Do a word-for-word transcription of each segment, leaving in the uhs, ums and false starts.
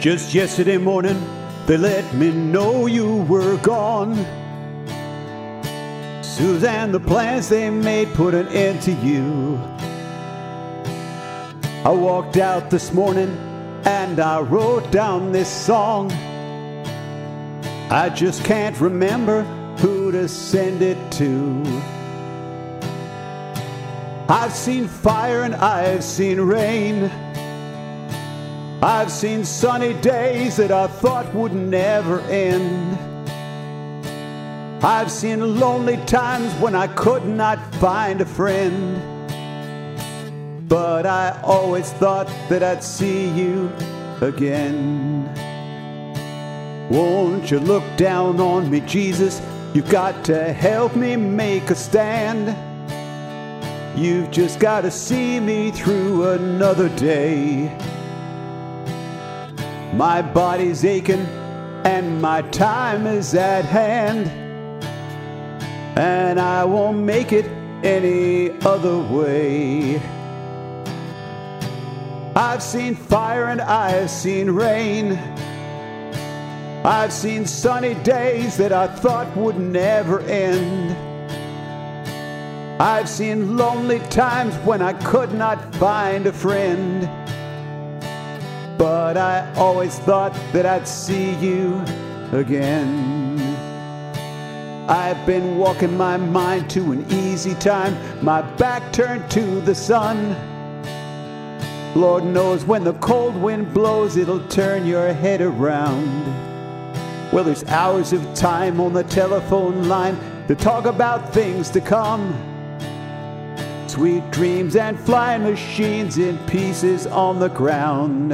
Just yesterday morning, they let me know you were gone. Suzanne, the plans they made put an end to you. I walked out this morning and I wrote down this song. I just can't remember who to send it to. I've seen fire and I've seen rain. I've seen sunny days that I thought would never end. I've seen lonely times when I could not find a friend. But I always thought that I'd see you again. Won't you look down on me, Jesus? You've got to help me make a stand. You've just got to see me through another day. My body's aching and my time is at hand, and I won't make it any other way. I've seen fire and I've seen rain. I've seen sunny days that I thought would never end. I've seen lonely times when I could not find a friend. But I always thought that I'd see you again. I've been walking my mind to an easy time, my back turned to the sun. Lord knows when the cold wind blows, it'll turn your head around. Well, there's hours of time on the telephone line to talk about things to come. Sweet dreams and flying machines in pieces on the ground.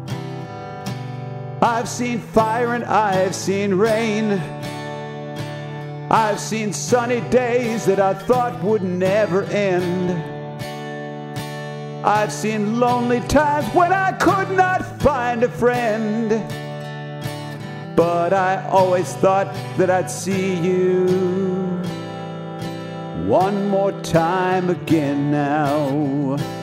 I've seen fire and I've seen rain. I've seen sunny days that I thought would never end. I've seen lonely times when I could not find a friend. But I always thought that I'd see you one more time again now.